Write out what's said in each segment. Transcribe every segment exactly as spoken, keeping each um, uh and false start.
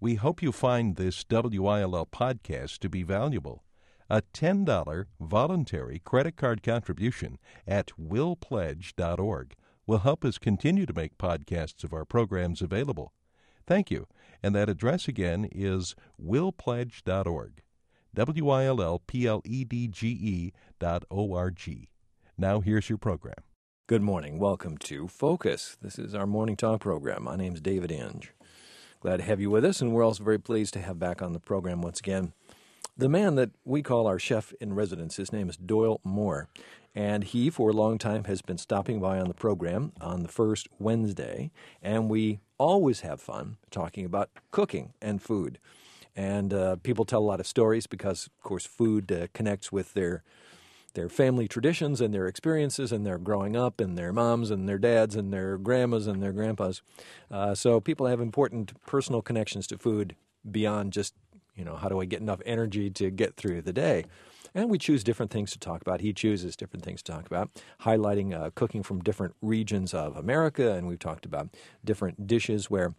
We hope you find this W I L L podcast to be valuable. A ten dollars voluntary credit card contribution at will pledge dot org will help us continue to make podcasts of our programs available. Thank you. And that address again is will pledge dot org. W I L L P L E D G E dot O R G. Now here's your program. Good morning. Welcome to Focus. This is our morning talk program. My name's David Inge. Glad to have you with us, and we're also very pleased to have back on the program once again the man that we call our chef in residence. His name is Doyle Moore, and he, for a long time, has been stopping by on the program on the first Wednesday, and we always have fun talking about cooking and food. And uh, people tell a lot of stories because, of course, food uh, connects with their their family traditions and their experiences and their growing up and their moms and their dads and their grandmas and their grandpas. Uh, so people have important personal connections to food beyond just, you know, how do I get enough energy to get through the day? And we choose different things to talk about. He chooses different things to talk about, highlighting uh, cooking from different regions of America. And we've talked about different dishes where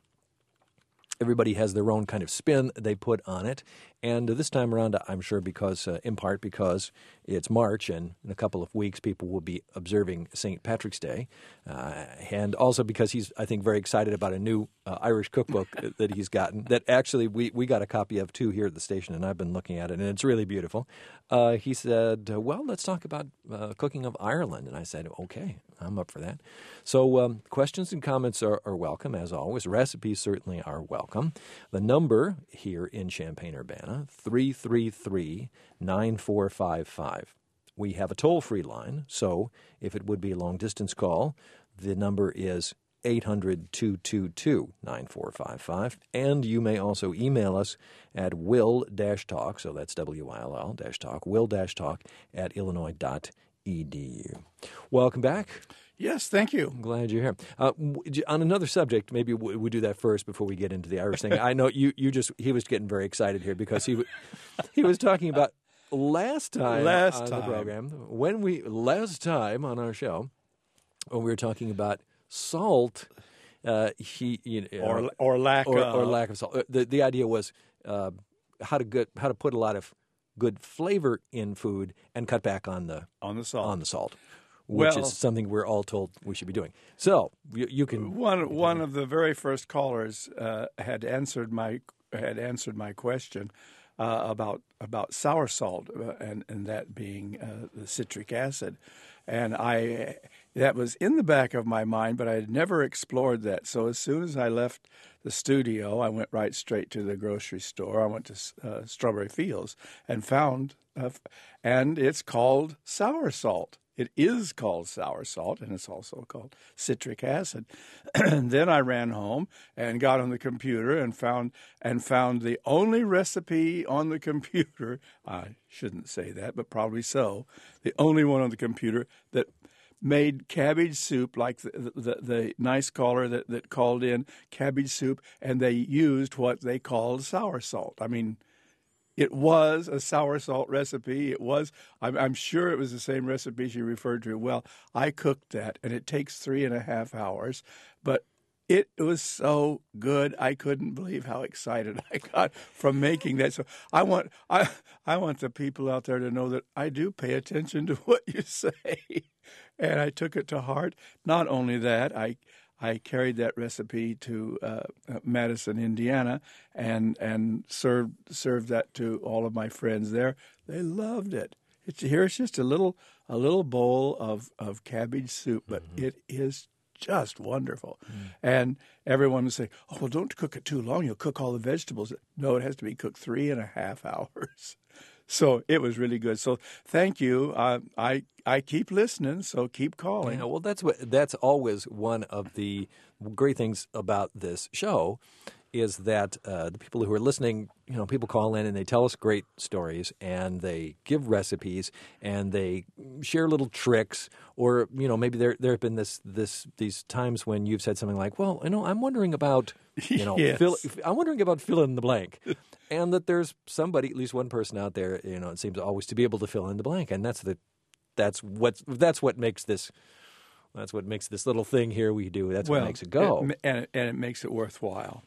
everybody has their own kind of spin they put on it. And this time around, I'm sure because, uh, in part because it's March, and in a couple of weeks people will be observing Saint Patrick's Day. Uh, and also because he's, I think, very excited about a new uh, Irish cookbook that he's gotten that actually we, we got a copy of, too, here at the station, and I've been looking at it, and it's really beautiful. Uh, he said, well, let's talk about uh, cooking of Ireland. And I said, okay, I'm up for that. So um, questions and comments are, are welcome, as always. Recipes certainly are welcome. The number here in Champaign-Urbana, three three three, nine four five five. We have a toll-free line, so if it would be a long-distance call, the number is eight hundred, two two two, nine four five five. And you may also email us at will-talk, so that's W I L L dash talk, will-talk at illinois dot e d u. Welcome back. Yes, thank you. I'm glad you're here. Uh, on another subject, maybe we, we do that first before we get into the Irish thing. I know you, you just, he was getting very excited here because he, he was talking about last time last on time. the program, when we, last time on our show, when we were talking about salt, uh, he, you know, or, or lack or, of. or lack of salt. The, the idea was uh, how to good, how to put a lot of good flavor in food and cut back on the, on the salt. On the salt. Which Well, is something we're all told we should be doing. So you, you can one one of the very first callers uh, had answered my had answered my question uh, about about sour salt uh, and and that being uh, the citric acid, and I that was in the back of my mind, but I had never explored that. So as soon as I left the studio, I went right straight to the grocery store. I went to uh, Strawberry Fields and found, uh, and it's called sour salt. It is called sour salt, and it's also called citric acid. And then I ran home and got on the computer and found and found the only recipe on the computer. I shouldn't say that, but probably so. The only one on the computer that made cabbage soup, like the the, the nice caller that, that called in, cabbage soup, and they used what they called sour salt. I mean, it was a sour salt recipe. It was, I'm, I'm sure it was the same recipe she referred to. Well, I cooked that, and it takes three and a half hours, but it was so good. I couldn't believe how excited I got from making that. So I want, I, I want the people out there to know that I do pay attention to what you say, and I took it to heart. Not only that, I I carried that recipe to uh, Madison, Indiana, and and served served that to all of my friends there. They loved it. It's, here's just a little a little bowl of, of cabbage soup, but mm-hmm. it is just wonderful. Mm. And everyone would say, "Oh, well, don't cook it too long. You'll cook all the vegetables." No, it has to be cooked three and a half hours. So it was really good. So thank you. Uh, I I keep listening, so keep calling. Yeah, well, that's what that's always one of the great things about this show is that uh, the people who are listening, you know, people call in and they tell us great stories and they give recipes and they share little tricks, or you know, maybe there there have been this this these times when you've said something like, "Well, you know, I'm wondering about, you know, yes. fill, I'm wondering about fill in the blank," and that there's somebody, at least one person out there, you know, it seems always to be able to fill in the blank, and that's the that's what that's what makes this. That's what makes this little thing here we do. That's well, what makes it go. It, and, it, and it makes it worthwhile. Yeah.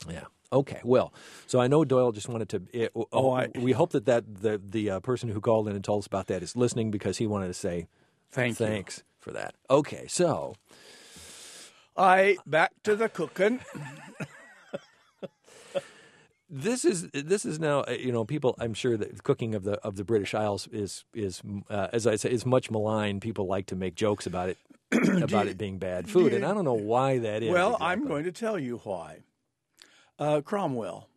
Okay, well, so I know Doyle just wanted to. It, oh, Oh, I- we hope that, that the the uh, person who called in and told us about that is listening because he wanted to say Thank you. thanks for that. Okay, so I back to the cooking. this is this is now uh, you know people. I'm sure that the cooking of the of the British Isles is is uh, as I say is much maligned. People like to make jokes about it about it being bad food, and I don't know why that is. Well, exactly. I'm going to tell you why. Uh, Cromwell.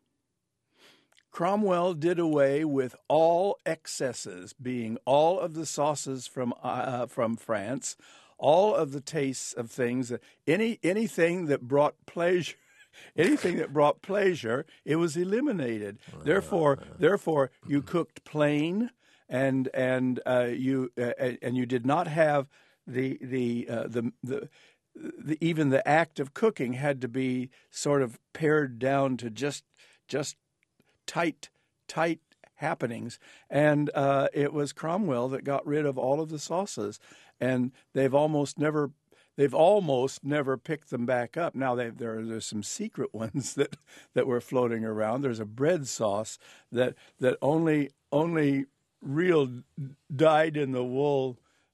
Cromwell did away with all excesses, being all of the sauces from uh, from France, all of the tastes of things, any anything that brought pleasure. Anything that brought pleasure, it was eliminated. Therefore, therefore, you cooked plain, and and uh, you uh, and you did not have the the uh, the the. The, even the act of cooking had to be sort of pared down to just just tight tight happenings, and uh, it was Cromwell that got rid of all of the sauces, and they've almost never they've almost never picked them back up. Now they there there's some secret ones that, that were floating around. There's a bread sauce that that only only real dyed in the wool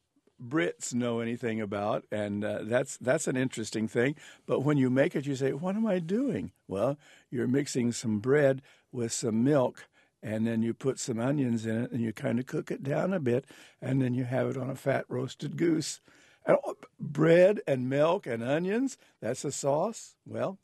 Brits know anything about, and uh, that's that's an interesting thing. But when you make it, you say, "What am I doing?" Well, you're mixing some bread with some milk, and then you put some onions in it, and you kind of cook it down a bit, and then you have it on a fat roasted goose. And bread and milk and onions, that's a sauce? Well,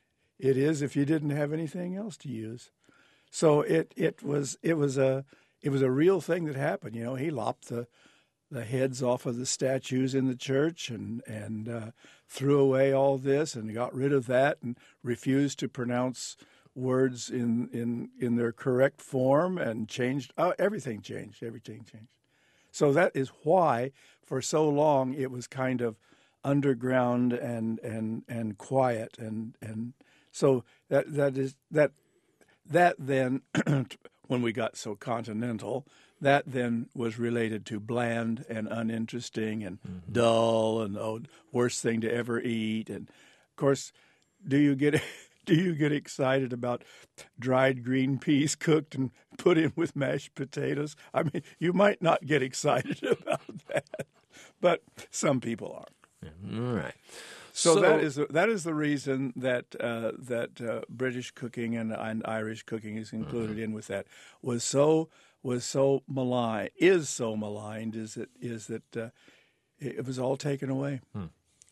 it is if you didn't have anything else to use. So it it was it was a it was a real thing that happened. You know, he lopped the the heads off of the statues in the church and and uh, threw away all this and got rid of that and refused to pronounce words in in, in their correct form and changed oh, everything changed everything changed. So that is why for so long it was kind of underground and and and quiet and and so that that is that that then when we got so continental, that then was related to bland and uninteresting and mm-hmm. dull and oh, worst thing to ever eat. And of course, do you get do you get excited about dried green peas cooked and put in with mashed potatoes? I mean, you might not get excited about that, but some people are. Yeah. All right. So, so that is that is the reason that uh, that uh, British cooking and, and Irish cooking is included mm-hmm. in with that was so was so maligned is so maligned is it is that uh, it, it was all taken away. Hmm.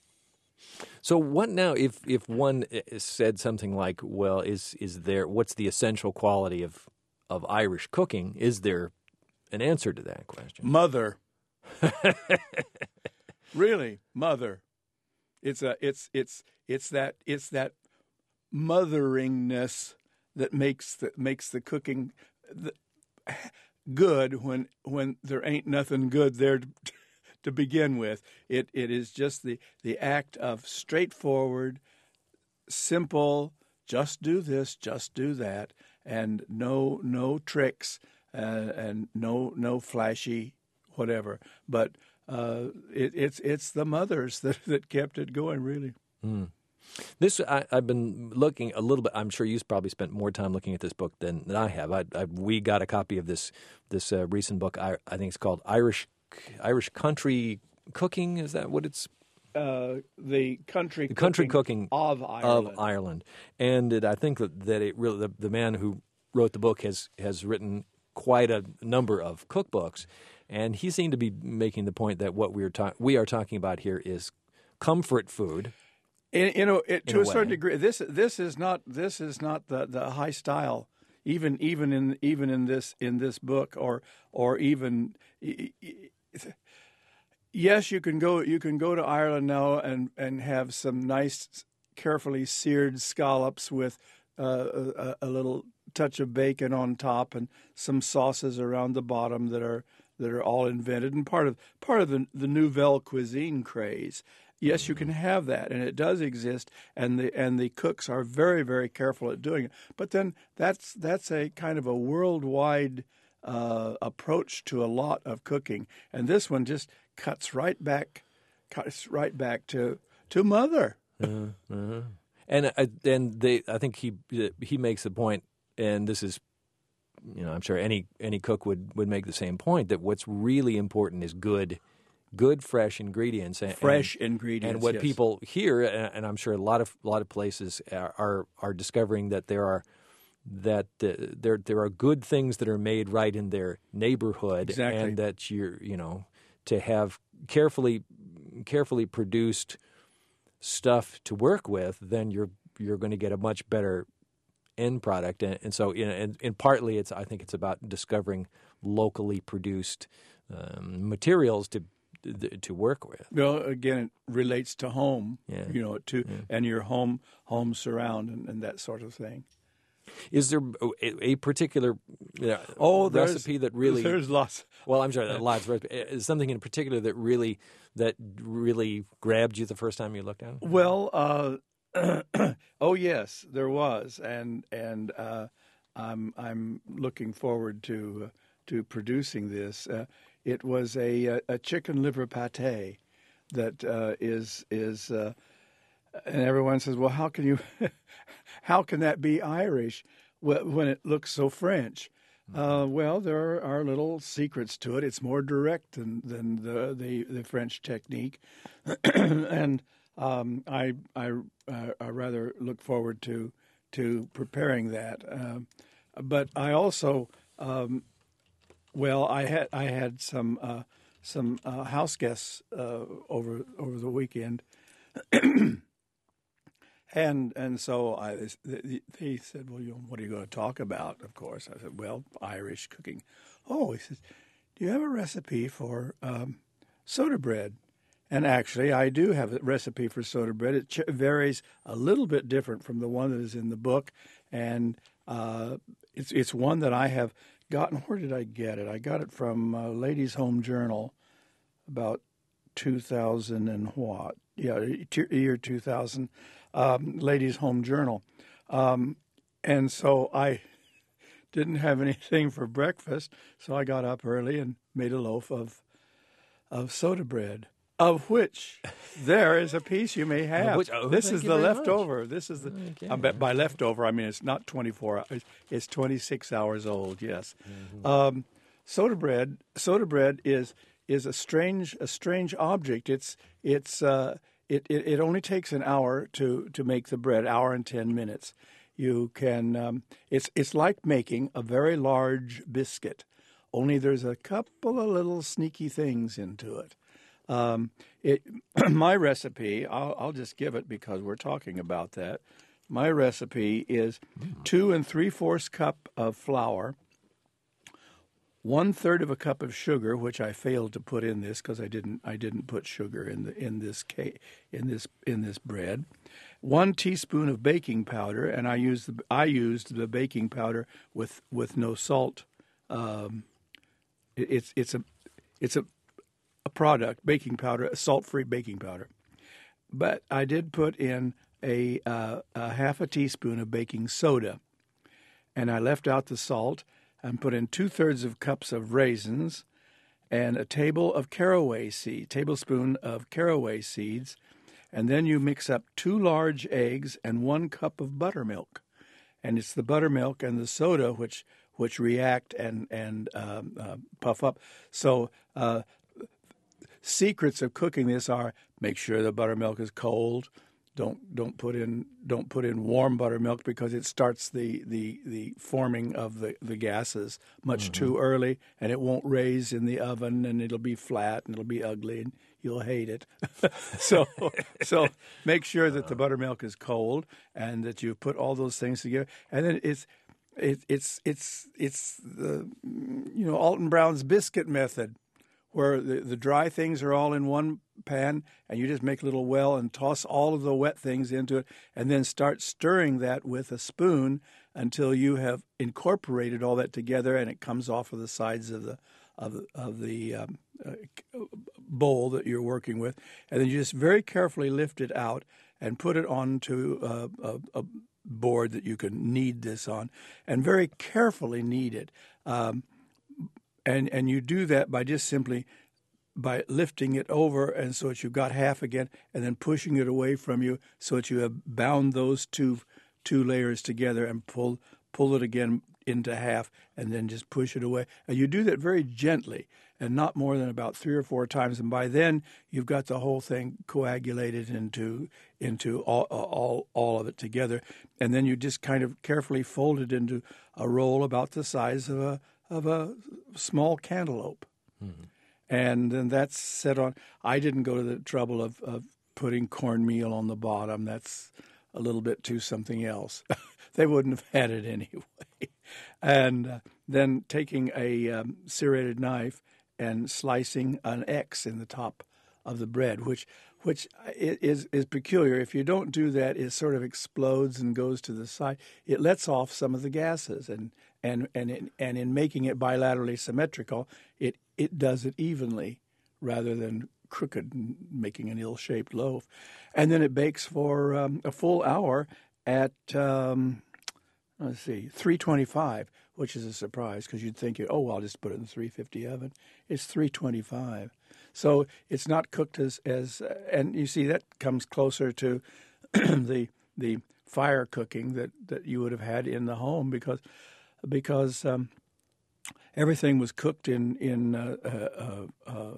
So what now? If if one said something like, "Well, is is there what's the essential quality of of Irish cooking?" Is there an answer to that question? Mother, really, mother. It's a it's it's it's that it's that motheringness that makes the makes the cooking the, good when when there ain't nothing good there to, to begin with. It it is just the the act of straightforward, simple. Just do this, just do that, and no no tricks uh, and no no flashy whatever, but. Uh, it, it's it's the mothers that, that kept it going, really. Mm. This I, I've been looking a little bit. I'm sure you've probably spent more time looking at this book than, than I have. I, I, we got a copy of this this uh, recent book. I, I think it's called Irish Irish Country Cooking. Is that what it's? Uh, the country the country cooking, cooking of Ireland. Of Ireland, and it, I think that, that it really the, the man who wrote the book has has written quite a number of cookbooks. And he seemed to be making the point that what we are ta- we are talking about here is comfort food. In, you know, it, to a, a certain degree, this this is not this is not the, the high style, even even in even in this in this book, or or even. Yes, you can go you can go to Ireland now and, and have some nice, carefully seared scallops with uh, a, a little touch of bacon on top and some sauces around the bottom that are. that are all invented and part of part of the, the nouvelle cuisine craze. Yes, you can have that, and it does exist, and the and the cooks are very, very careful at doing it. But then that's that's a kind of a worldwide uh, approach to a lot of cooking, and this one just cuts right back, cuts right back to to mother. uh, uh-huh. And uh, and they, I think he he makes the point, and this is, you know, I'm sure any any cook would, would make the same point, that what's really important is good, good fresh ingredients. And, Fresh and, ingredients. And what yes. people here, and I'm sure a lot of a lot of places are are, are discovering that there are that uh, there there are good things that are made right in their neighborhood, Exactly. and that you're you know to have carefully carefully produced stuff to work with, then you're you're going to get a much better end product. And, and so, you know, and, and partly it's I think it's about discovering locally produced um, materials to to work with. Well, again, it relates to home, Yeah. you know, to Yeah. and your home home surround and, and that sort of thing. Is there a, a particular uh, Oh, there's- recipe that really? There's lots. Well, I'm sorry, lots of recipes. Is something in particular that really that really grabbed you the first time you looked at it? Well, uh, oh yes, there was, and and uh, I'm I'm looking forward to uh, to producing this. Uh, it was a a chicken liver pate that uh, is is, uh, and everyone says, well, how can you, how can that be Irish when it looks so French? Uh, well, there are little secrets to it. It's more direct than than the the, the French technique, and um, I I uh, I rather look forward to to preparing that. Um, but I also, um, well, I had I had some uh, some uh, house guests uh, over over the weekend. And and so I, they said, well, you know, what are you going to talk about? Of course, I said, well, Irish cooking. Oh, he says, do you have a recipe for um, soda bread? And actually, I do have a recipe for soda bread. It ch- varies a little bit different from the one that is in the book, and uh, it's it's one that I have gotten. Where did I get it? I got it from uh, Ladies' Home Journal, about two thousand and what? Yeah, year two thousand. Um, Ladies' Home Journal. Um, and so I didn't have anything for breakfast, so I got up early and made a loaf of of soda bread, of which there is a piece you may have. Which, oh, this thank is you the very leftover. much. This is the Okay. I bet by leftover I mean it's not twenty-four hours. It's twenty-six hours old. Yes, mm-hmm. um, soda bread. Soda bread is is a strange a strange object. It's it's. Uh, It, it it only takes an hour to, to make the bread, hour and ten minutes. You can um, it's it's like making a very large biscuit, only there's a couple of little sneaky things into it. Um, it my recipe, I'll I'll just give it because we're talking about that. My recipe is two and three fourths cup of flour, one third of a cup of sugar, which I failed to put in this because I didn't I didn't put sugar in the in this cake, in this in this bread. One teaspoon of baking powder, and I used the, I used the baking powder with, with no salt. Um, it, it's it's a it's a a product, baking powder, a salt-free baking powder. But I did put in a, uh, a half a teaspoon of baking soda, and I left out the salt. And put in two-thirds of cups of raisins and a table of caraway seed, tablespoon of caraway seeds, and then you mix up two large eggs and one cup of buttermilk. And it's the buttermilk and the soda which which react and, and um, uh, puff up. So uh, secrets of cooking this are make sure the buttermilk is cold. Don't don't put in don't put in warm buttermilk because it starts the, the, the forming of the, the gases much mm-hmm. too early, and it won't raise in the oven, and it'll be flat and it'll be ugly, and you'll hate it. so so make sure that the buttermilk is cold and that you put all those things together, and then it's it, it's it's it's the you know Alton Brown's biscuit method, where the, the dry things are all in one pan, and you just make a little well and toss all of the wet things into it, and then start stirring that with a spoon until you have incorporated all that together, and it comes off of the sides of the of the, of the um, uh, bowl that you're working with, and then you just very carefully lift it out and put it onto uh, a, a board that you can knead this on, and very carefully knead it. Um, And and you do that by just simply by lifting it over, and so that you've got half again, and then pushing it away from you, so that you have bound those two two layers together, and pull pull it again into half, and then just push it away. And you do that very gently, and not more than about three or four times. And by then, you've got the whole thing coagulated into into all all all of it together. And then you just kind of carefully fold it into a roll about the size of a of a small cantaloupe. Mm-hmm. And then that's set on. I didn't go to the trouble of, of putting cornmeal on the bottom. That's a little bit too something else. They wouldn't have had it anyway. And uh, then taking a um, serrated knife and slicing an X in the top of the bread, which which is is peculiar. If you don't do that, it sort of explodes and goes to the side. It lets off some of the gases, and and and in, and in making it bilaterally symmetrical, it it does it evenly rather than crooked and making an ill-shaped loaf. And then it bakes for um, a full hour at um, let's see, three twenty-five, which is a surprise because you'd think, oh, well, I'll just put it in the three fifty oven. It's three twenty-five. So it's not cooked as, as uh, and you see that comes closer to the the fire cooking that, that you would have had in the home because because um, everything was cooked in in uh, uh, uh,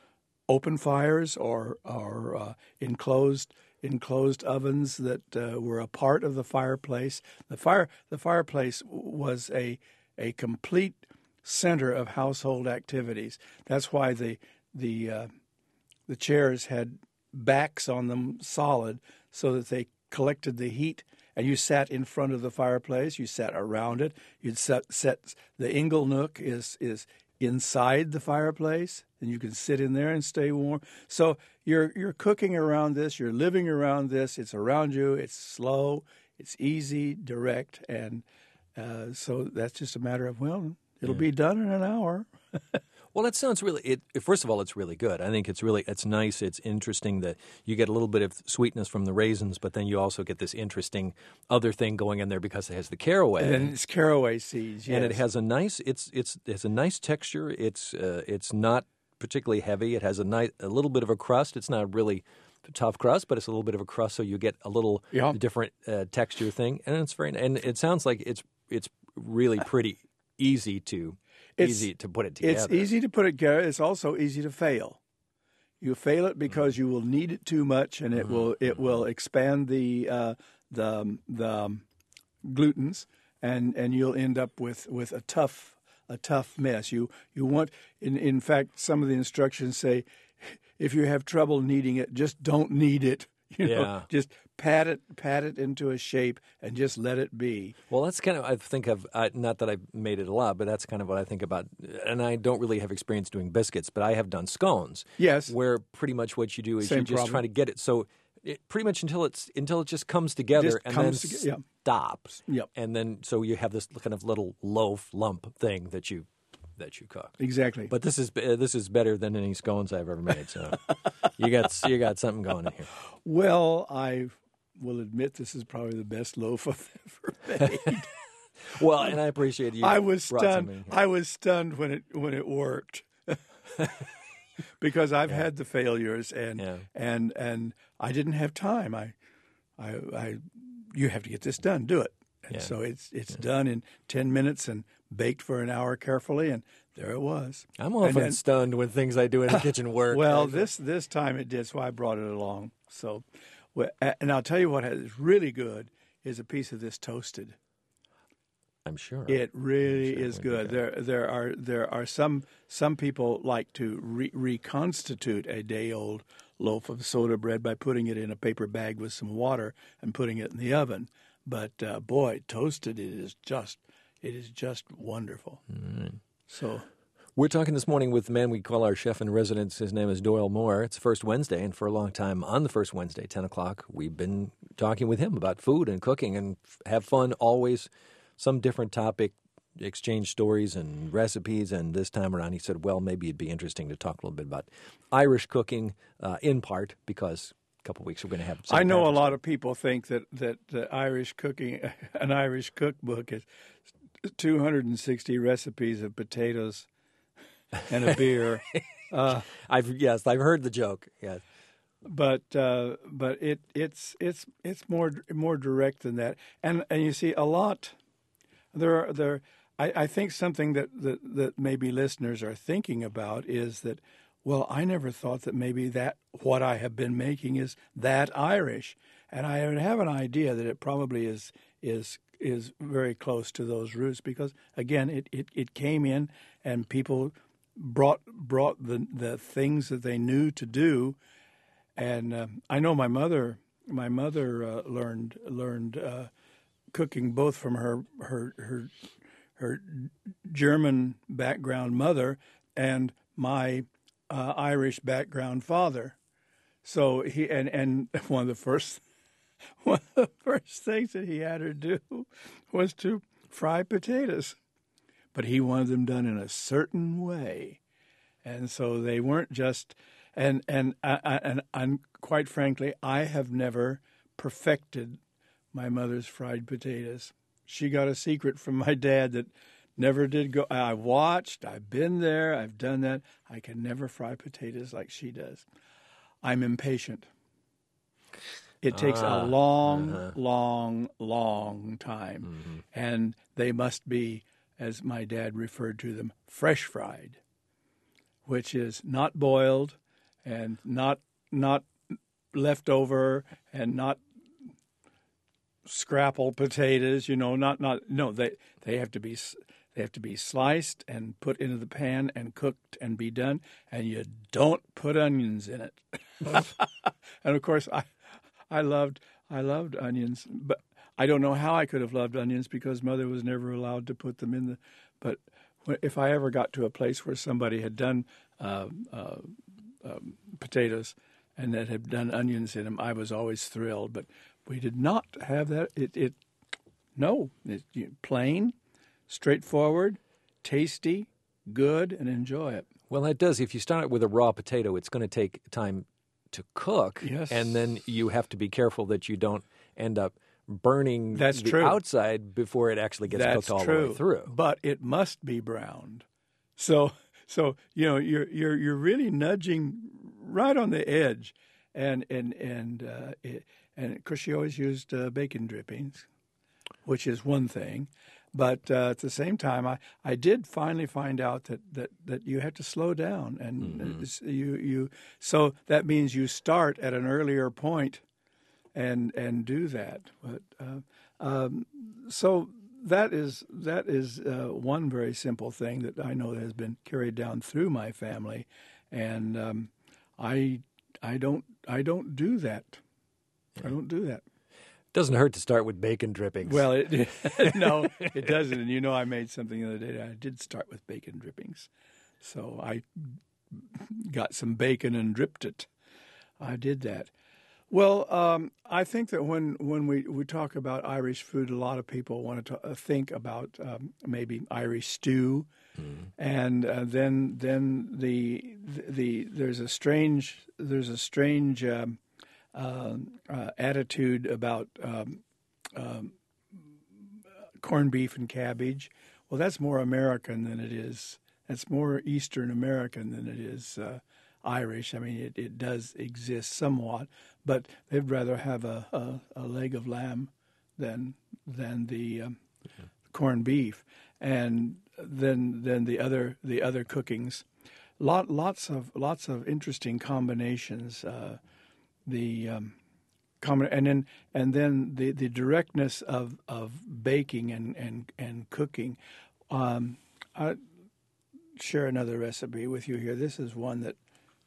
open fires or or uh, enclosed enclosed ovens that uh, were a part of the fireplace. The fire the fireplace was a a complete center of household activities. That's why the the uh, the chairs had backs on them solid so that they collected the heat. And you sat in front of the fireplace. You sat around it. You'd set, set the ingle nook is is inside the fireplace, and you can sit in there and stay warm. So you're you're cooking around this. You're living around this. It's around you. It's slow. It's easy, direct, and uh, so that's just a matter of well, it'll yeah. be done in an hour. Well, that sounds really. It, first of all, it's really good. I think it's really it's nice. It's interesting that you get a little bit of sweetness from the raisins, but then you also get this interesting other thing going in there because it has the caraway. And it's caraway seeds, yes. And it has a nice. It's it's it's a nice texture. It's uh, it's not particularly heavy. It has a nice a little bit of a crust. It's not really tough crust, but it's a little bit of a crust, so you get a little yeah. different uh, texture thing. And it's very. And it sounds like it's it's really pretty easy to. It's easy to put it together. It's easy to put it together. It's also easy to fail. You fail it because mm-hmm. you will knead it too much, and it mm-hmm. will it will expand the uh, the the glutens, and, and you'll end up with, with a tough a tough mess. You you want in in fact some of the instructions say if you have trouble kneading it, just don't knead it. You know, yeah. just pat it, pat it into a shape, and just let it be. Well, that's kind of I think of uh, not that I've made it a lot, but that's kind of what I think about. And I don't really have experience doing biscuits, but I have done scones. Yes, where pretty much what you do is Same you just problem. try to get it so it, pretty much until it's until it just comes together just and comes then to, yeah. stops. Yep. And then so you have this kind of little loaf lump thing that you. That you cook exactly, but this is uh, this is better than any scones I've ever made. So you got you got something going in here. Well, I will admit this is probably the best loaf I've ever made. Well, and I appreciate you. I was stunned. I was stunned when it when it worked because I've yeah. had the failures and yeah. and and I didn't have time. I I I you have to get this done. Do it. And yeah. so it's it's yeah. done in ten minutes and baked for an hour carefully, and there it was. I'm often and, and, stunned when things I do in the kitchen work. Well, this this time it did, so I brought it along. So, well, and I'll tell you what is really good is a piece of this toasted. I'm sure it really sure is good. There there are there are some some people like to re- reconstitute a day old loaf of soda bread by putting it in a paper bag with some water and putting it in the oven. But uh, boy, toasted it is just it is just wonderful. Mm. So we're talking this morning with the man we call our chef in residence. His name is Doyle Moore. It's First Wednesday, and for a long time on the first Wednesday, ten o'clock, we've been talking with him about food and cooking and have fun. Always some different topic, exchange stories and recipes. And this time around, he said, "Well, maybe it'd be interesting to talk a little bit about Irish cooking, uh, in part because." Couple of weeks we're going to have. I know a lot of people think that that the Irish cooking, an Irish cookbook, is two hundred sixty recipes of potatoes and a beer. Uh, I've yes, I've heard the joke. Yes. but uh, but it it's it's it's more more direct than that. And and you see a lot. There are there. I, I think something that, that that maybe listeners are thinking about is that, well, I never thought that maybe that what I have been making is that Irish, and I have an idea that it probably is is is very close to those roots because again, it, it, it came in and people brought brought the the things that they knew to do, and uh, I know my mother my mother uh, learned learned uh, cooking both from her her her her German background mother and my uh, Irish background father. So he and, and one of the first one of the first things that he had her do was to fry potatoes, but he wanted them done in a certain way, and so they weren't just. And and I, I, and and quite frankly, I have never perfected my mother's fried potatoes. She got a secret from my dad that never did go. I watched, I've been there, I've done that. I can never fry potatoes like she does. I'm impatient. It takes Ah, a long, uh-huh. long, long time. Mm-hmm. And they must be, as my dad referred to them, fresh fried, which is not boiled and not not left over and not scrapple potatoes, you know, not not no, they they have to be they have to be sliced and put into the pan and cooked and be done, and you don't put onions in it. And of course, I I loved I loved onions, but I don't know how I could have loved onions because Mother was never allowed to put them in the. But if I ever got to a place where somebody had done uh, uh, um, potatoes and that had done onions in them, I was always thrilled. But we did not have that. It, it no, it, plain, straightforward, tasty, good, and enjoy it. Well, that does. If you start it with a raw potato, it's going to take time to cook, yes. and then you have to be careful that you don't end up burning That's the true. outside before it actually gets That's cooked all true. the way through. But it must be browned. So, so you know, you're you're you're really nudging right on the edge, and and and uh, it, and of course she always used uh, bacon drippings, which is one thing. But uh, at the same time, I, I did finally find out that, that, that you have to slow down, and mm-hmm. you you so that means you start at an earlier point, and and do that. But uh, um, so that is that is uh, one very simple thing that I know that has been carried down through my family, and um, I I don't I don't do that. I don't do that. Doesn't hurt to start with bacon drippings. Well, it, no, it doesn't. And you know, I made something the other day. I did start with bacon drippings. So I got some bacon and dripped it. I did that. Well, um, I think that when, when we, we talk about Irish food, a lot of people want to talk, think about um, maybe Irish stew. Mm-hmm. And uh, then then the, the the there's a strange there's a strange um, Uh, uh, attitude about um, um, corned beef and cabbage. Well, that's more American than it is. That's more Eastern American than it is uh, Irish. I mean, it, it does exist somewhat, but they'd rather have a, a, a leg of lamb than than the um, yeah. corned beef, and then then the other the other cookings. Lot lots of lots of interesting combinations. Uh, The um, common and then and then the, the directness of, of baking and and and cooking. Um, I'll share another recipe with you here. This is one that,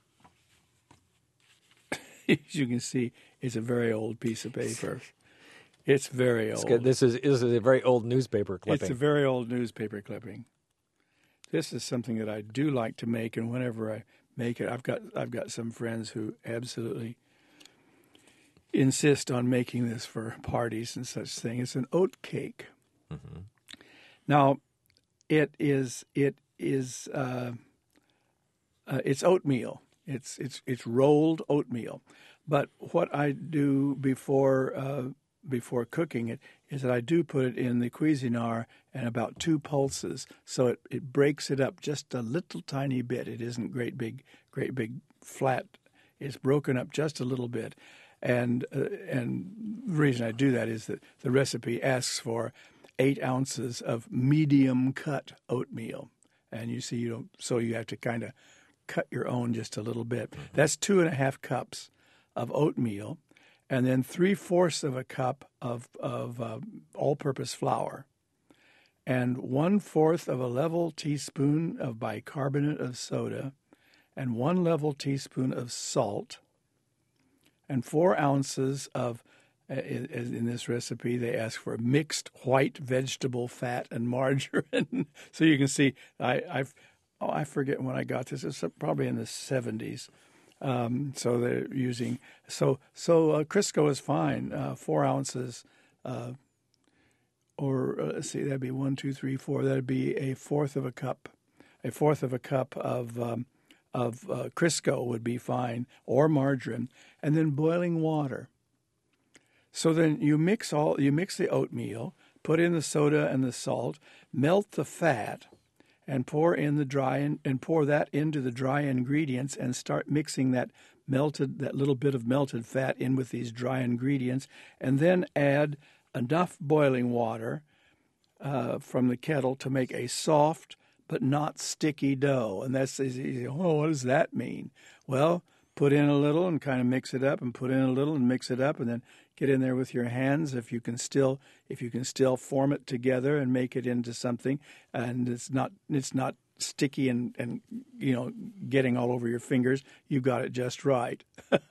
as you can see, is a very old piece of paper. It's very old. It's this is this is a very old newspaper clipping. It's a very old newspaper clipping. This is something that I do like to make, and whenever I make it, I've got I've got some friends who absolutely insist on making this for parties and such thing. It's an oat cake. Mm-hmm. Now, it is it is uh, uh, it's oatmeal. It's it's it's rolled oatmeal. But what I do before uh, before cooking it is that I do put it in the Cuisinart and about two pulses, so it, it breaks it up just a little tiny bit. It isn't great big, great big flat. It's broken up just a little bit. And uh, and the reason I do that is that the recipe asks for eight ounces of medium cut oatmeal, and you see you don't, so you have to kind of cut your own just a little bit. Mm-hmm. That's two and a half cups of oatmeal, and then three fourths of a cup of of uh, all-purpose flour, and one fourth of a level teaspoon of bicarbonate of soda, and one level teaspoon of salt, and four ounces of, in this recipe, they ask for mixed white vegetable fat and margarine. So you can see, I I've, oh, I forget when I got this. It's probably in the seventies. Um, so they're using, so so uh, Crisco is fine. Uh, four ounces, uh, or uh, let's see, that'd be one, two, three, four. That'd be a fourth of a cup. A fourth of a cup of um, of uh, Crisco would be fine, or margarine, and then boiling water. So then you mix all you mix the oatmeal, put in the soda and the salt, melt the fat, and pour in the dry in, and pour that into the dry ingredients, and start mixing that melted that little bit of melted fat in with these dry ingredients, and then add enough boiling water uh, from the kettle to make a soft but not sticky dough. And that's easy. Oh, what does that mean? Well, put in a little and kind of mix it up, and put in a little and mix it up, and then get in there with your hands if you can still if you can still form it together and make it into something, and it's not it's not sticky and, and you know getting all over your fingers. You've got it just right.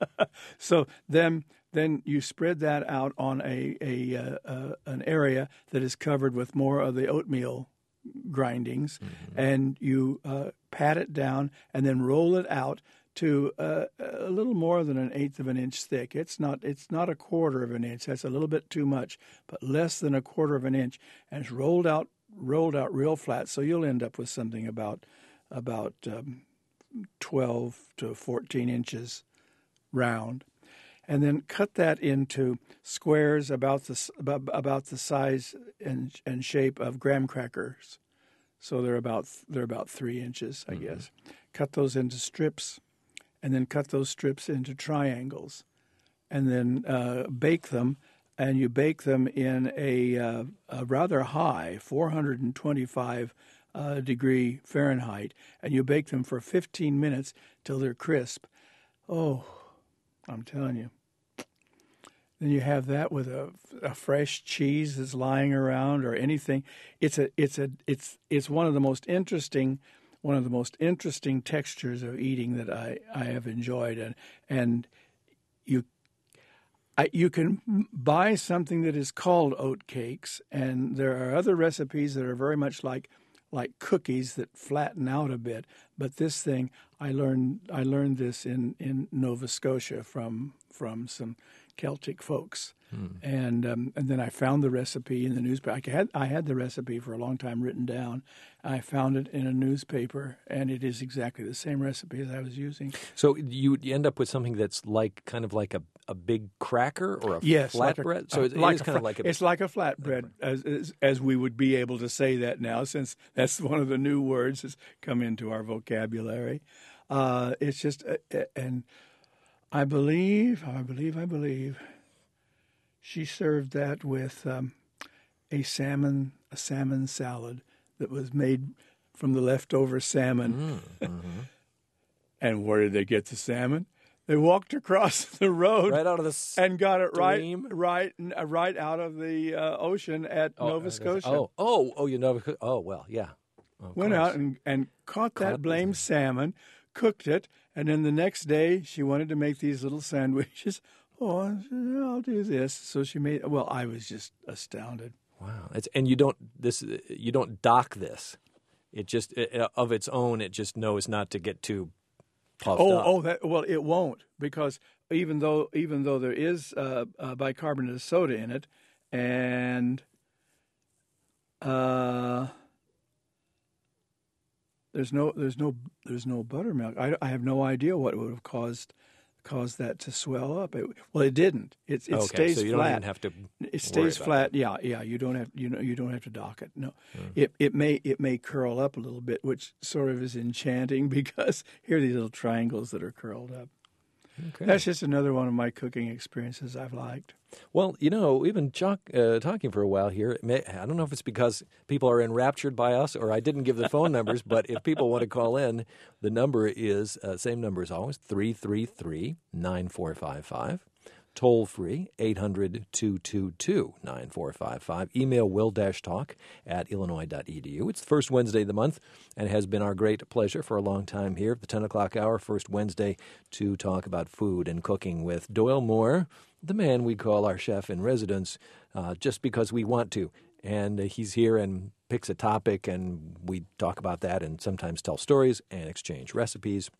So then then you spread that out on a a uh, uh, an area that is covered with more of the oatmeal grindings, mm-hmm. and you uh, pat it down and then roll it out to uh, a little more than an eighth of an inch thick. It's not it's not a quarter of an inch. That's a little bit too much, but less than a quarter of an inch, and it's rolled out rolled out real flat. So you'll end up with something about about um, twelve to fourteen inches round, and then cut that into squares about the about, about the size and and shape of graham crackers. So they're about they're about three inches, I mm-hmm. guess. Cut those into strips, and then cut those strips into triangles, and then uh, bake them. And you bake them in a, uh, a rather high, four hundred twenty-five uh, degree Fahrenheit, and you bake them for fifteen minutes till they're crisp. Oh, I'm telling you. Then you have that with a, a fresh cheese that's lying around or anything. It's a it's a it's it's one of the most interesting one of the most interesting textures of eating that I, I have enjoyed, and and you I, you can buy something that is called oat cakes, and there are other recipes that are very much like like cookies that flatten out a bit. But this thing, I learned I learned this in, in Nova Scotia from from some Celtic folks, hmm. and um, and then I found the recipe in the newspaper. I had I had the recipe for a long time written down. I found it in a newspaper, and it is exactly the same recipe as I was using. So you end up with something that's like kind of like a, a big cracker or a yes, flatbread. Like so it, like it is kind fr- of like a it's like a flatbread, as, as as we would be able to say that now, since that's one of the new words that's come into our vocabulary. Uh, it's just uh, and. I believe, I believe, I believe, she served that with um, a salmon, a salmon salad that was made from the leftover salmon. Mm, mm-hmm. And where did they get the salmon? They walked across the road, right out of the stream. And got it right, right, right out of the uh, ocean at oh, Nova Scotia. Oh, oh, oh, you know, oh, well, yeah. Went course. out and, and caught, caught that blamed it. salmon, cooked it, and then the next day she wanted to make these little sandwiches. Oh, I said, I'll do this. So she made. Well, I was just astounded. Wow! It's, and you don't this you don't dock this. It just it, of its own. It just knows not to get too puffed oh, up. Oh, that, well, it won't, because even though even though there is uh, uh, bicarbonate of soda in it, and uh. There's no, there's no, there's no buttermilk. I, I have no idea what would have caused cause that to swell up. It, well, it didn't. It, it okay, stays so you flat. don't even have to. It stays worry flat. about it. Yeah, yeah. You don't have you know you don't have to dock it. No, Hmm. it it may it may curl up a little bit, which sort of is enchanting because here are these little triangles that are curled up. Okay. That's just another one of my cooking experiences I've liked. Well, you know, we've been talk, uh, talking for a while here. It may, I don't know if it's because people are enraptured by us or I didn't give the phone numbers, but if people want to call in, the number is, uh, same number as always, three three three, nine four five five. Toll free, eight hundred, two two two, nine four five five. Email will-talk at illinois dot e d u. It's the first Wednesday of the month, and it has been our great pleasure for a long time here at the ten o'clock hour, first Wednesday, to talk about food and cooking with Doyle Moore, the man we call our chef in residence, uh, just because we want to. And uh, he's here and picks a topic, and we talk about that and sometimes tell stories and exchange recipes.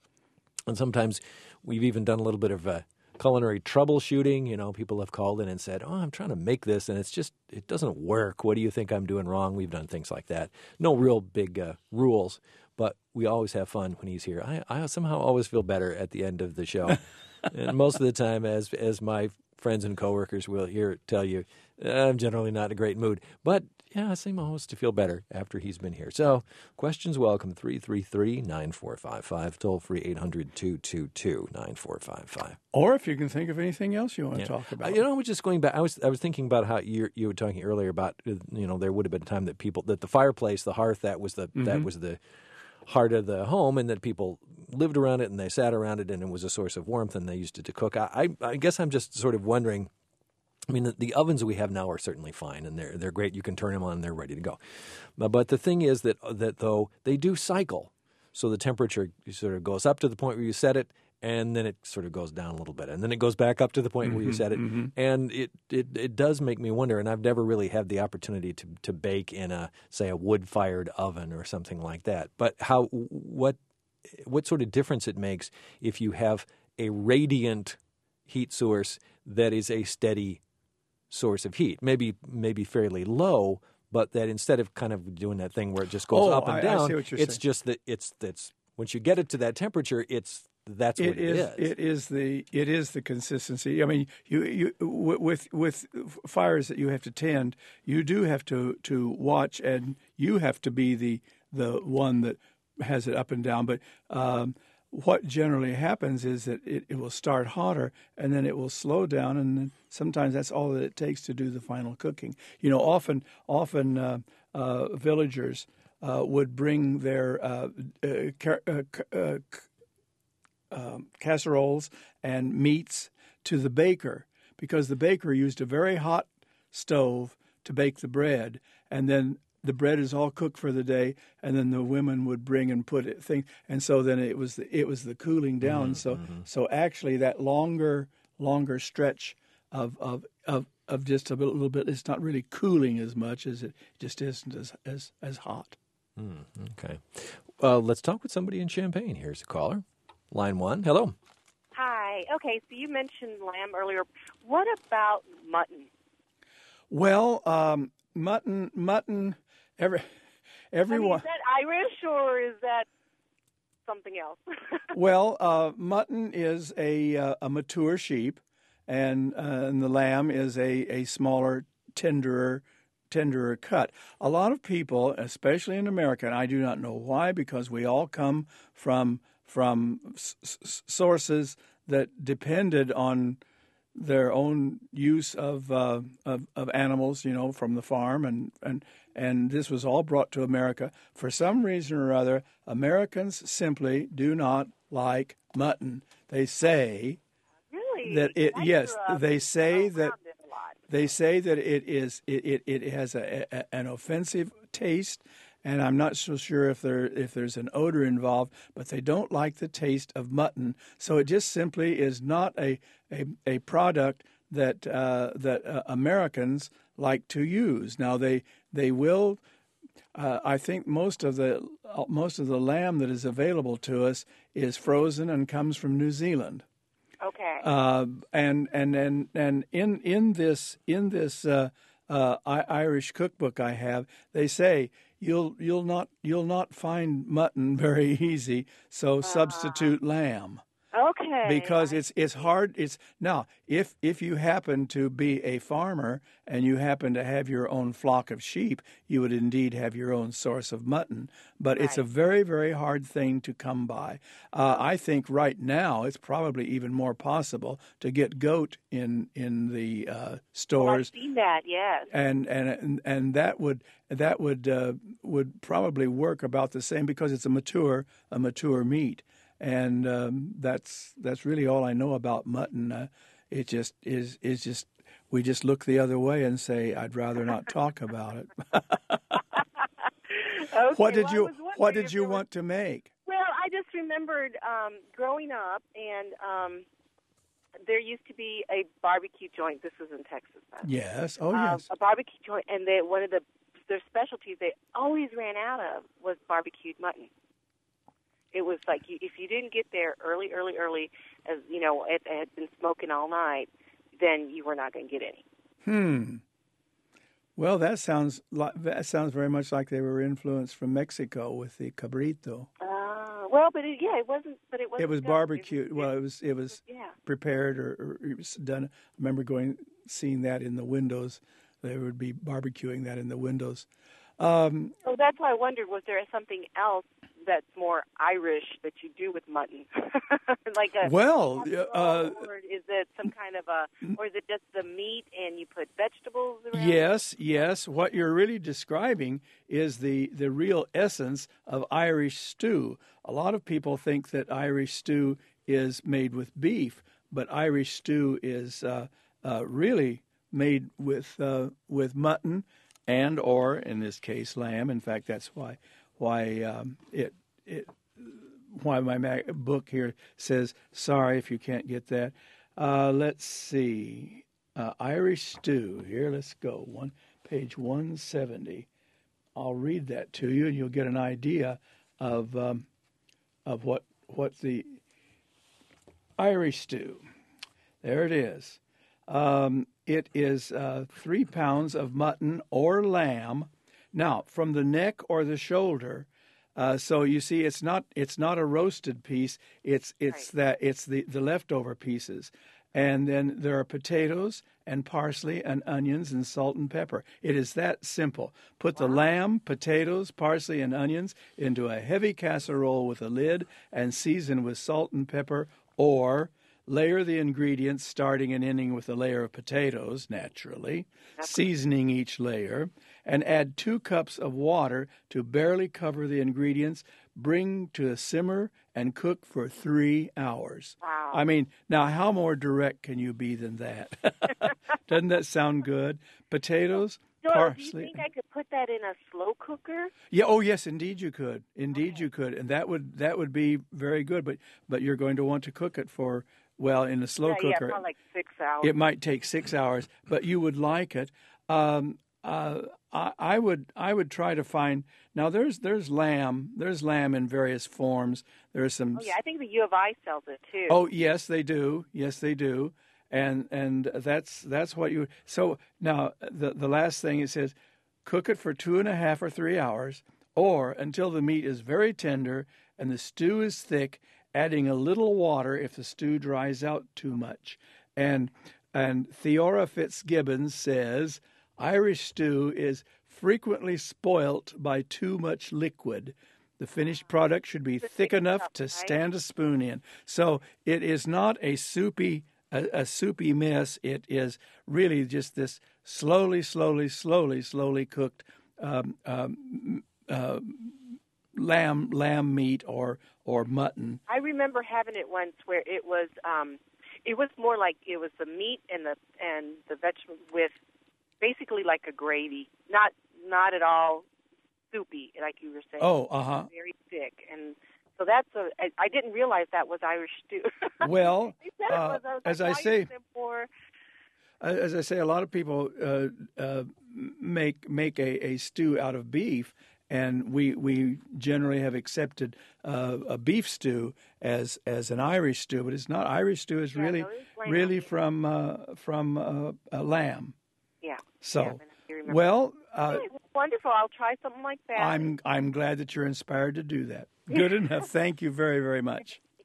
And sometimes we've even done a little bit of uh, culinary troubleshooting. You know, people have called in and said, oh, I'm trying to make this, and it's just, it doesn't work. What do you think I'm doing wrong? We've done things like that. No real big uh, rules, but we always have fun when he's here. I, I somehow always feel better at the end of the show. And most of the time, as as my friends and coworkers will hear tell you, I'm generally not in a great mood. But yeah, I seem almost to feel better after he's been here. So questions welcome, three three three, nine four five five, toll free eight hundred, two two two, nine four five five. Or if you can think of anything else you want Yeah. to talk about. Uh, you know, I was just going back. I was I was thinking about how you you were talking earlier about, uh, you know, there would have been a time that people, that the fireplace, the hearth, that was the Mm-hmm. that was the heart of the home, and that people lived around it and they sat around it, and it was a source of warmth, and they used it to cook. I I, I guess I'm just sort of wondering. I mean, the, the ovens we have now are certainly fine, and they're they're great. You can turn them on, and they're ready to go. But, but the thing is that that though they do cycle, so the temperature sort of goes up to the point where you set it, and then it sort of goes down a little bit, and then it goes back up to the point where you set it, and it, it it does make me wonder. And I've never really had the opportunity to to bake in a, say, a wood fired oven or something like that. But how what what sort of difference it makes if you have a radiant heat source that is a steady source of heat, maybe maybe fairly low, but that instead of kind of doing that thing where it just goes Oh, up and I- I down, see what you're it's saying. just that it's that's once you get it to that temperature, it's that's what It is, it is. It is the. It is the consistency. I mean, you you w- with with fires that you have to tend, you do have to to watch, and you have to be the the one that has it up and down. But um, what generally happens is that it, it will start hotter, and then it will slow down, and then sometimes that's all that it takes to do the final cooking. You know, often often uh, uh, villagers uh, would bring their uh, uh, car- uh, uh, Um, casseroles and meats to the baker, because the baker used a very hot stove to bake the bread, and then the bread is all cooked for the day, and then the women would bring and put it thing, and so then it was the, it was the cooling down. So so actually that longer longer stretch of of of, of just a little bit, it's not really cooling as much as it just isn't as as, as hot. Mm, okay. Uh, let's talk with somebody in Champaign. Here's a caller. Line one. Hello. Hi. Okay, so you mentioned lamb earlier. What about mutton? Well, um, mutton mutton every I mean, everyone. is that Irish or is that something else? Well, uh, mutton is a uh, a mature sheep, and, uh, and the lamb is a, a smaller, tenderer, tenderer cut. A lot of people, especially in America, and I do not know why, because we all come from from s- s- sources that depended on their own use of, uh, of of animals, you know, from the farm, and, and and this was all brought to America. For some reason or other, Americans simply do not like mutton. They say Really? that it I yes, grew up they say around that it a lot. they say that it is it it, it has a, a an offensive taste. And I'm not so sure if there if there's an odor involved, but they don't like the taste of mutton. So it just simply is not a a, a product that uh, that uh, Americans like to use. Now they they will. Uh, I think most of the most of the lamb that is available to us is frozen and comes from New Zealand. Okay. Uh, and and and and in in this in this uh, uh, Irish cookbook I have, they say you'll you'll not you'll not find mutton very easy, so substitute lamb. Okay. Because it's it's hard. It's now if if you happen to be a farmer and you happen to have your own flock of sheep, you would indeed have your own source of mutton. But it's a Right. very very hard thing to come by. Uh, I think right now it's probably even more possible to get goat in in the uh, Well, I've stores, seen that. Yes. and and and, and that would that would uh, would probably work about the same because it's a mature a mature meat. And um, that's that's really all I know about mutton. Uh, it just is is just we just look the other way and say I'd rather not talk about it. Okay. What did well, I you was wondering What did if you there was- want to make? Well, I just remembered um, growing up, and um, there used to be a barbecue joint. This was in Texas. Then. Yes. Oh Um, yes. a barbecue joint, and they, one of the their specialties they always ran out of was barbecued mutton. It was like you, if you didn't get there early, early, early, as you know, it, it had been smoking all night, then you were not going to get any. Hmm. Well, that sounds like, that sounds very much like they were influenced from Mexico with the cabrito. Uh, well, but it, yeah, it wasn't. But it wasn't. It was done. barbecued. It, Well, it was it was yeah. prepared or, or it was done. I remember going seeing that in the windows. They would be barbecuing that in the windows. Um, So that's why I wondered: was there something else that's more Irish that you do with mutton, like a well, uh, or is it some kind of a, or is it just the meat and you put vegetables around? yes, yes. What you're really describing is the the real essence of Irish stew. A lot of people think that Irish stew is made with beef, but Irish stew is uh, uh, really made with uh, with mutton and or in this case lamb. In fact, that's why why um, it it why my mag- book here says sorry if you can't get that. Uh, let's see, uh, Irish stew. Here, let's go. One page one seventy. I'll read that to you, and you'll get an idea of um, of what what the Irish stew. There it is. Um, it is uh, three pounds of mutton or lamb. Now, from the neck or the shoulder. Uh, so you see, it's not it's not a roasted piece. It's it's Right. that it's the, the leftover pieces, and then there are potatoes and parsley and onions and salt and pepper. It is that simple. Put the lamb, potatoes, parsley, and onions into a heavy casserole with a lid and season with salt and pepper, or layer the ingredients starting and ending with a layer of potatoes, naturally, seasoning each layer, and add two cups of water to barely cover the ingredients. Bring to a simmer and cook for three hours. Wow. I mean, now how more direct can you be than that? Doesn't that sound good? Potatoes, So, do you parsley. think I could put that in a slow cooker? Yeah. Oh, yes. Indeed, you could. Indeed, you could, and that would that would be very good. But but you're going to want to cook it for well in a slow yeah, cooker. yeah, probably like six hours. It might take six hours, but you would like it. Um, uh, I, I would I would try to find now. There's there's lamb. There's lamb in various forms. There's some. Oh yeah, I think the U of I sells it too. Oh yes, they do. Yes, they do. And and that's that's what you. So now the the last thing it says, cook it for two and a half or three hours, or until the meat is very tender and the stew is thick, adding a little water if the stew dries out too much. And and Theora Fitzgibbons says Irish stew is frequently spoilt by too much liquid. The finished product should be thick enough to stand a spoon in. So it is not a soupy a, a soupy mess. It is really just this slowly, slowly, slowly, slowly cooked um, um, uh, lamb lamb meat or or mutton. I remember having it once where it was um, it was more like it was the meat and the and the vegetables with basically like a gravy, not not at all soupy like you were saying. Oh, uh huh. Very thick, and so that's a. I, I didn't realize that was Irish stew. Well, They said it uh, was. I was as like, I why say- use it for? As I say, a lot of people uh, uh, make make a, a stew out of beef, and we we generally have accepted uh, a beef stew as as an Irish stew, but it's not. Irish stew is Yeah, really no, it's lamb. really from uh, from uh, a lamb. Yeah. So, yeah, I remember. well, uh, Okay, wonderful. I'll try something like that. I'm I'm glad that you're inspired to do that. Good enough. Thank you very very much.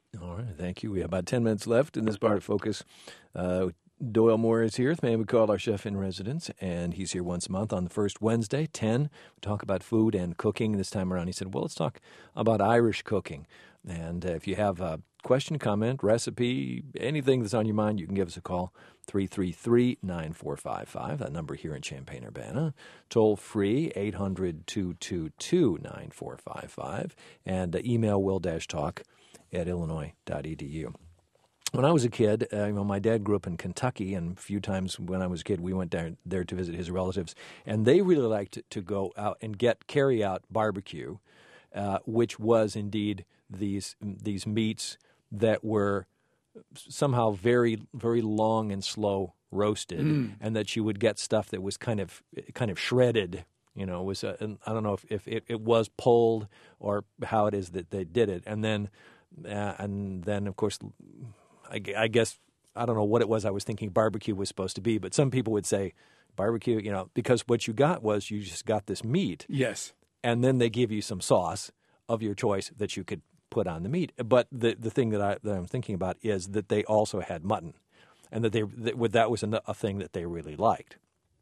All right, thank you. We have about ten minutes left in this part of Focus. Uh, Doyle Moore is here, the man we call our chef in residence, and he's here once a month on the first Wednesday, ten. We talk about food and cooking. This time around, he said, well, let's talk about Irish cooking. And uh, if you have a question, comment, recipe, anything that's on your mind, you can give us a call, three three three, nine four five five, that number here in Champaign-Urbana. Toll free, eight hundred, two two two, nine four five five, and uh, email will-talk at illinois dot e d u. When I was a kid, uh, you know, my dad grew up in Kentucky, and a few times when I was a kid, we went down there to visit his relatives, and they really liked to, to go out and get carry-out barbecue, uh, which was indeed these these meats that were somehow very very long and slow roasted, mm. and that you would get stuff that was kind of kind of shredded. You know, it was a, I don't know if, if it, it was pulled or how it is that they did it, and then uh, and then of course. I, I guess, I don't know what it was I was thinking barbecue was supposed to be, but some people would say barbecue, you know, because what you got was you just got this meat. Yes. And then they give you some sauce of your choice that you could put on the meat. But the the thing that, I, that I'm thinking about is that they also had mutton, and that they that, that was a, a thing that they really liked.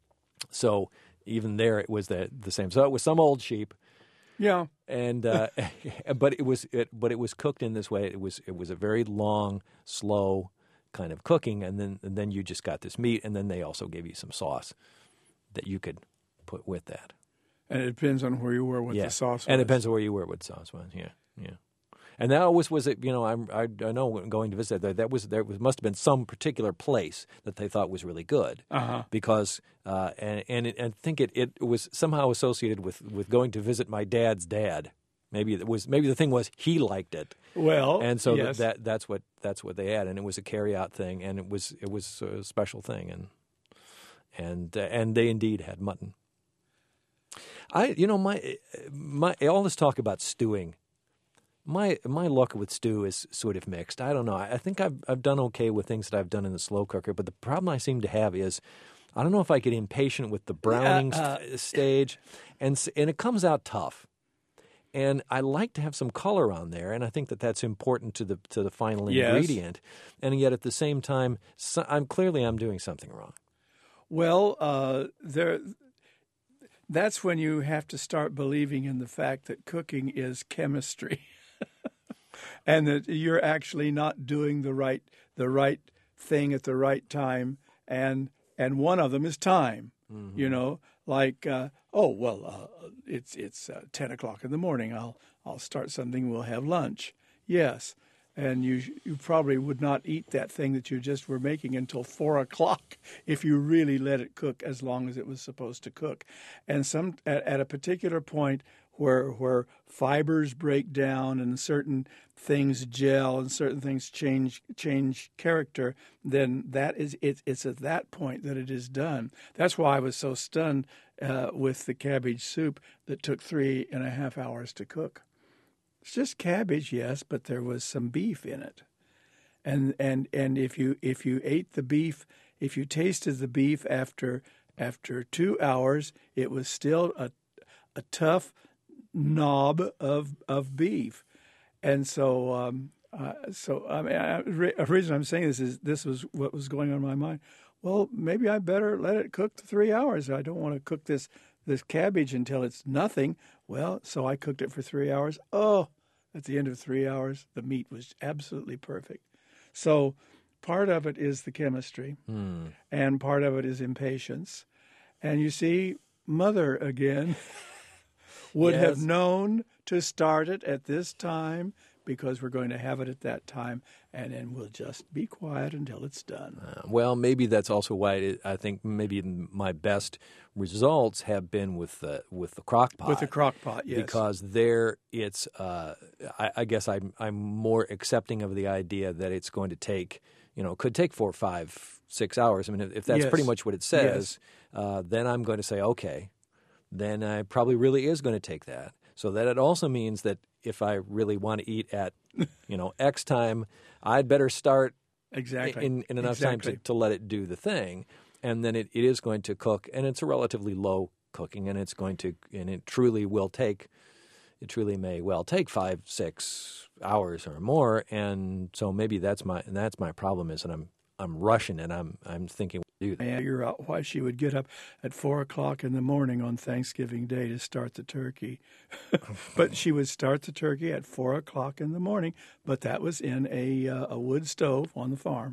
So even there it was the, the same. So it was some old sheep. Yeah, and uh, but it was it, but it was cooked in this way. It was it was a very long, slow kind of cooking, and then and then you just got this meat, and then they also gave you some sauce that you could put with that. And it depends on where you were with yeah. the sauce. And was. it depends on where you were with the sauce was. Yeah, yeah. And that always was it. You know, I'm, I I know when going to visit that that was there was must have been some particular place that they thought was really good, uh-huh. because uh, and and, it, and I think it, it was somehow associated with, with going to visit my dad's dad. Maybe it was maybe the thing was he liked it. Well, and so yes. that, that that's what that's what they had, and it was a carry out thing, and it was it was a special thing, and and uh, and they indeed had mutton. I you know my my all this talk about stewing. My my luck with stew is sort of mixed. I don't know. I think I've I've done okay with things that I've done in the slow cooker, but the problem I seem to have is I don't know if I get impatient with the browning uh, uh, st- stage, and and it comes out tough. And I like to have some color on there, and I think that that's important to the to the final yes. ingredient. And yet at the same time, so I'm clearly I'm doing something wrong. Well, uh, there. That's when you have to start believing in the fact that cooking is chemistry. And that you're actually not doing the right the right thing at the right time, and and one of them is time. Mm-hmm. You know, like uh, oh well, uh, it's it's uh, ten o'clock in the morning. I'll I'll start something. We'll have lunch. Yes, and you you probably would not eat that thing that you just were making until four o'clock if you really let it cook as long as it was supposed to cook. And some at, at a particular point where where fibers break down and certain things gel and certain things change change character, then that is it, it's at that point that it is done. That's why I was so stunned uh, with the cabbage soup that took three and a half hours to cook. It's just cabbage, yes, but there was some beef in it, and and and if you if you ate the beef, if you tasted the beef after after two hours, it was still a a tough knob of of beef. And so, um, uh, so I mean, I, the reason I'm saying this is this was what was going on in my mind. Well, maybe I better let it cook three hours. I don't want to cook this this cabbage until it's nothing. Well, so I cooked it for three hours. Oh, at the end of three hours, the meat was absolutely perfect. So, part of it is the chemistry, mm. and part of it is impatience. And you see, Mother again would yes. have known to start it at this time because we're going to have it at that time, and then we'll just be quiet until it's done. Uh, well, maybe that's also why it, I think maybe my best results have been with the with the crock pot. With the crock pot, yes. Because there, it's. Uh, I, I guess I'm I'm more accepting of the idea that it's going to take, you know, could take four, five, six hours. I mean, if, if that's yes. pretty much what it says, yes. uh, then I'm going to say okay. Then I probably really is going to take that. So that it also means that if I really want to eat at, you know, X time, I'd better start exactly in, in enough exactly. time to, to let it do the thing. And then it, it is going to cook, and it's a relatively low cooking, and it's going to, and it truly will take, it truly may well take five, six hours or more, and so maybe that's my that's my problem is that I'm I'm rushing and I'm I'm thinking do that. And figure out why she would get up at four o'clock in the morning on Thanksgiving Day to start the turkey. But she would start the turkey at four o'clock in the morning. But that was in a uh, a wood stove on the farm,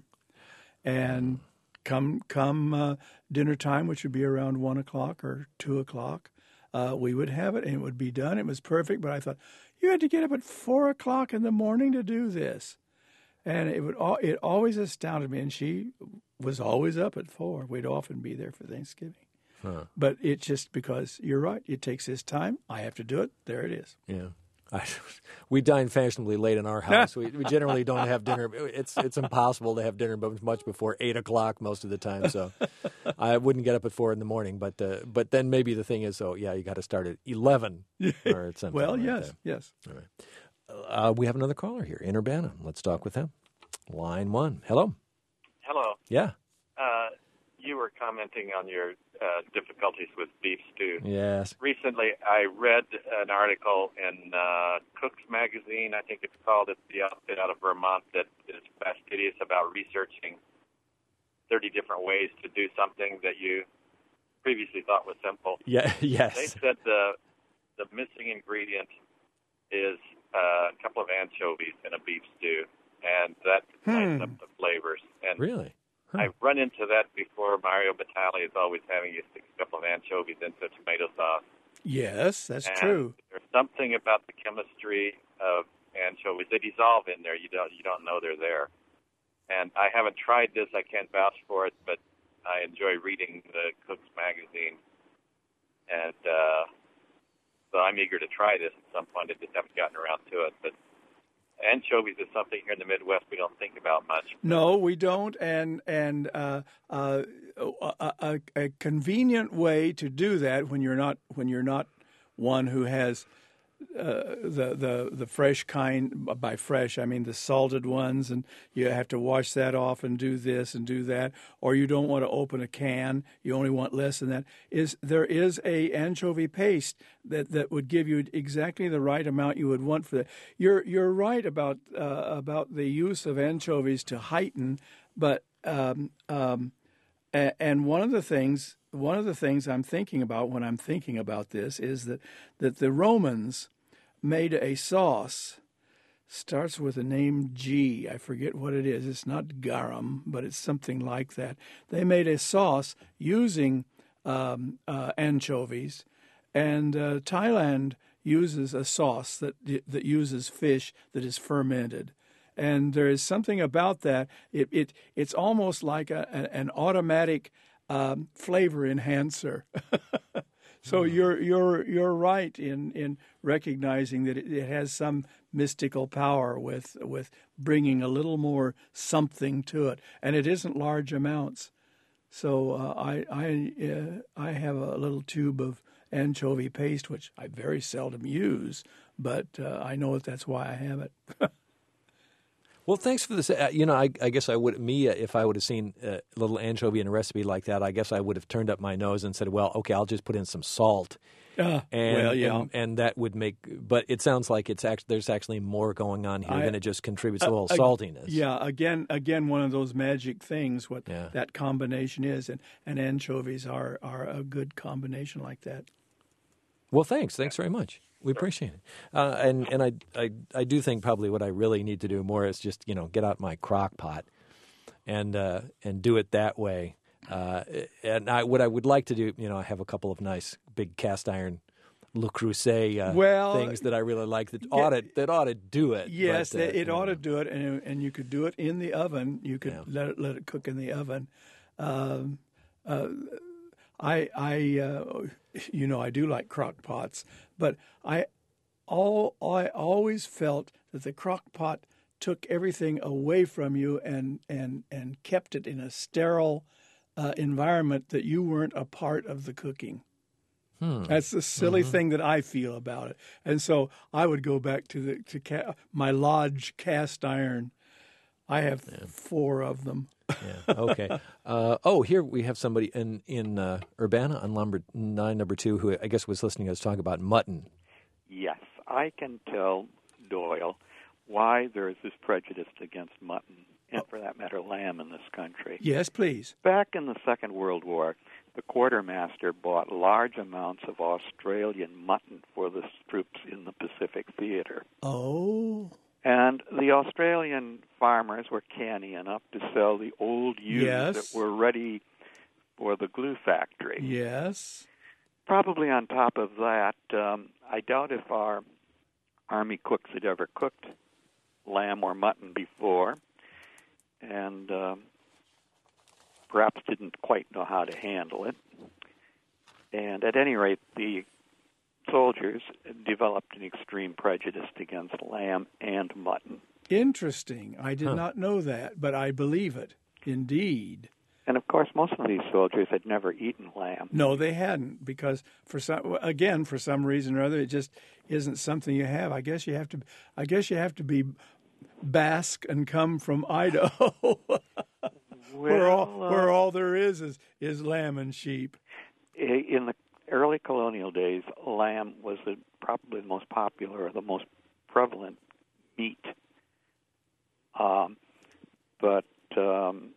and come come uh, dinner time, which would be around one o'clock or two o'clock, uh, we would have it and it would be done. It was perfect. But I thought you had to get up at four o'clock in the morning to do this. And it would it always astounded me, and she was always up at four. We'd often be there for Thanksgiving. Huh. But it's just because you're right. It takes his time. I have to do it. There it is. Yeah. I, we dine fashionably late in our house. We, we generally don't have dinner. It's it's impossible to have dinner much before eight o'clock most of the time. So I wouldn't get up at four in the morning. But uh, but then maybe the thing is, oh yeah, you got to start at eleven or something. Well, like yes, that. yes. All right. Uh, we have another caller here in Urbana. Let's talk with him. Line one. Hello. Hello. Yeah. Uh, you were commenting on your uh, difficulties with beef stew. Yes. Recently, I read an article in uh, Cook's Magazine, I think it's called. It's the outfit out of Vermont that is fastidious about researching thirty different ways to do something that you previously thought was simple. Yeah. Yes. They said the the missing ingredient is uh, a couple of anchovies in a beef stew, and that lightens Hmm. up the flavors. And Really? Huh. I've run into that before. Mario Batali is always having you stick a couple of anchovies into tomato sauce. Yes, that's And true. There's something about the chemistry of anchovies. They dissolve in there. You don't you don't know they're there. And I haven't tried this. I can't vouch for it, but I enjoy reading the Cook's Magazine. And uh, so I'm eager to try this at some point. I just haven't gotten around to it. But anchovies is something here in the Midwest we don't think about much. No, we don't, and and uh, uh, a, a, a convenient way to do that when you're not when you're not one who has uh, the the the fresh kind. By fresh, I mean the salted ones, and you have to wash that off and do this and do that, or you don't want to open a can. You only want less than that. Is there is a anchovy paste that, that would give you exactly the right amount you would want for that. You're you're right about uh, about the use of anchovies to heighten, but um, um, a, and one of the things one of the things I'm thinking about when I'm thinking about this is that that the Romans made a sauce. Starts with the name G. I forget what it is. It's not garum, but it's something like that. They made a sauce using um, uh, anchovies, and uh, Thailand uses a sauce that that uses fish that is fermented. And there is something about that. It it it's almost like a, an automatic um, flavor enhancer. So you're you're you're right in, in recognizing that it, it has some mystical power with with bringing a little more something to it, and it isn't large amounts. So uh, I I uh, I have a little tube of anchovy paste, which I very seldom use, but uh, I know that that's why I have it. Well, thanks for this. Uh, you know, I, I guess I would, me, uh, if I would have seen a little anchovy in a recipe like that, I guess I would have turned up my nose and said, well, okay, I'll just put in some salt. Uh, and, well, yeah. and, and that would make, but it sounds like it's actually, there's actually more going on here I, than it just contributes a uh, little uh, saltiness. Yeah, again, again, one of those magic things, what Yeah. that combination is, and, and anchovies are, are a good combination like that. Well, thanks. Thanks very much. We appreciate it. Uh, and and I, I I do think probably what I really need to do more is just, you know, get out my crock pot and uh, and do it that way. Uh, and I, what I would like to do, you know, I have a couple of nice big cast iron Le Creuset uh, Well, things that I really like that ought to, that ought to do it. Yes, but, uh, it ought you know. to do it, and and you could do it in the oven. You could Yeah. let it let it cook in the oven. Um, uh, I I uh, you know I do like crock pots, but I all I always felt that the crock pot took everything away from you and and and kept it in a sterile uh, environment that you weren't a part of the cooking. Hmm. That's the silly Mhm. thing that I feel about it, and so I would go back to the to ca- my Lodge cast iron. I have four of them. Yeah. Okay. Uh, oh, here we have somebody in in uh, Urbana on number nine, number two, who I guess was listening to us talk about mutton. yes, I can tell Doyle why there is this prejudice against mutton, and for that matter, lamb in this country. Yes, please. Back in the Second World War, the quartermaster bought large amounts of Australian mutton for the troops in the Pacific Theater. Oh. And the Australian farmers were canny enough to sell the old ewes Yes. that were ready for the glue factory. Yes. Probably on top of that, um, I doubt if our Army cooks had ever cooked lamb or mutton before, and um, perhaps didn't quite know how to handle it. And at any rate, the soldiers developed an extreme prejudice against lamb and mutton. Interesting. I did Huh. not know that, but I believe it. Indeed. And of course, most of these soldiers had never eaten lamb. No, they hadn't, because for some, again, for some reason or other, it just isn't something you have. I guess you have to. I guess you have to be Basque and come from Idaho, where all Well, uh, where all there is is is lamb and sheep. in the early colonial days, lamb was the, probably the most popular or the most prevalent meat. Um, but um,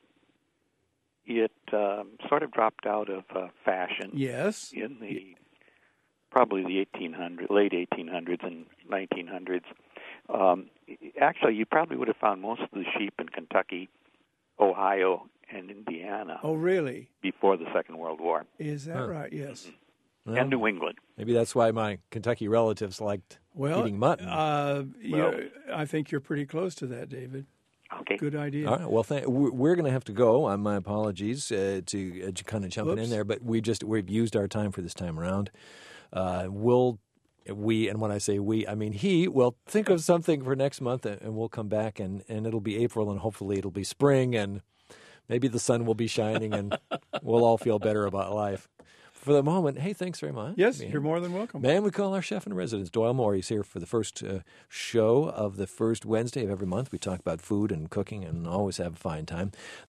it um, sort of dropped out of uh, fashion Yes. in the probably the eighteen hundreds, late eighteen hundreds and nineteen hundreds. Um, actually, you probably would have found most of the sheep in Kentucky, Ohio, and Indiana Oh, really? before the Second World War, Is that Huh. right? Yes. Well, and New England. maybe that's why my Kentucky relatives liked Well, eating mutton. Uh, you Well- know, I think you're pretty close to that, David. Okay. Good idea. All right. Well, th- we're going to have to go. Uh, my apologies uh, to uh, kind of jumping Whoops. in there, but we just we've used our time for this time around. Uh, we'll we and when I say we, I mean he will think of something for next month, and, and we'll come back, and, and it'll be April, and hopefully it'll be spring, and maybe the sun will be shining, and we'll all feel better about life. For the moment, hey, thanks very much. Yes, Man. you're more than welcome. Man, we call our chef in residence, Doyle Moore. He's here for the first uh, show of the first Wednesday of every month. We talk about food and cooking and always have a fine time.